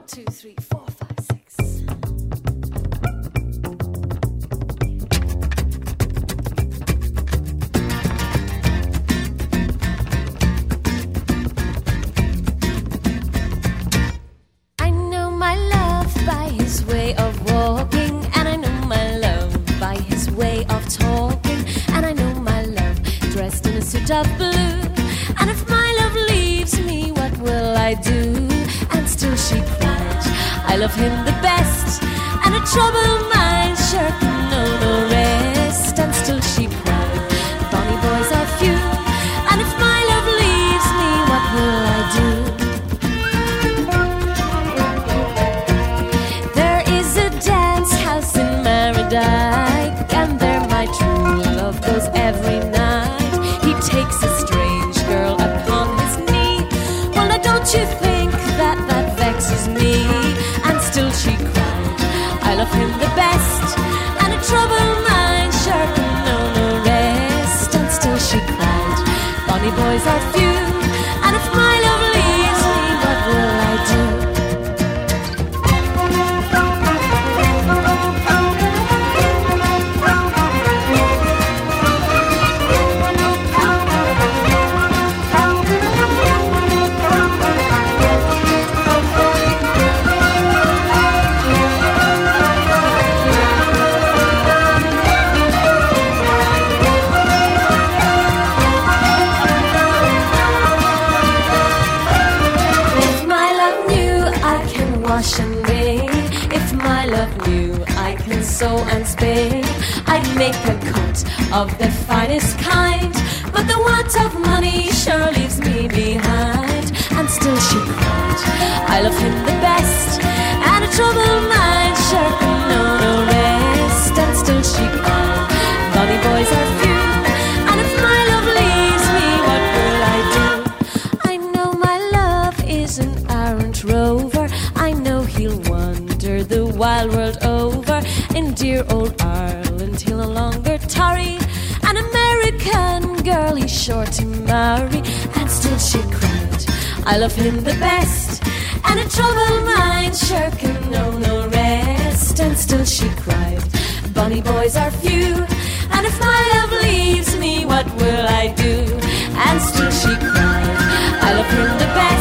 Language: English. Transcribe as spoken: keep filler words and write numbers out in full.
two, three, four, five, six. I know my love by his way of walking, and I know my love by his way of talking, and I know my love dressed in a suit of blue. And if my love leaves me, what will I do? And still she cried, I love him the best, and a troubled mind sure can know no rest. And still she cried, bonny boys are few, and if my love leaves me, what will I do? There is a dance house in Merodike, and there my true love goes every night. He takes a strange girl upon his knee. Well, now don't you think that that vexes me? And still she cried, I love him the best, and a troubled mind sure can know no rest. And still she cried, bonny boys are few, and if my love leaves me, what will I do? Wash and bathe. If my love knew I can sew and spin, I'd make a coat of the finest kind. But the want of money sure leaves me behind. And still she cried, I love him the best, and a troubled mind sure can know no rest. And still she cried, bonny boys are few, and if my love leaves me, what will I do? I know my love is an errant rover, I know he'll wander the wild world over. In dear old Ireland he'll no longer tarry, an American girl he's sure to marry. And still she cried, I love him the best, and a troubled mind sure can know no rest. And still she cried, bonny boys are few, and if my love leaves me, what will I do? And still she cried, I love him the best,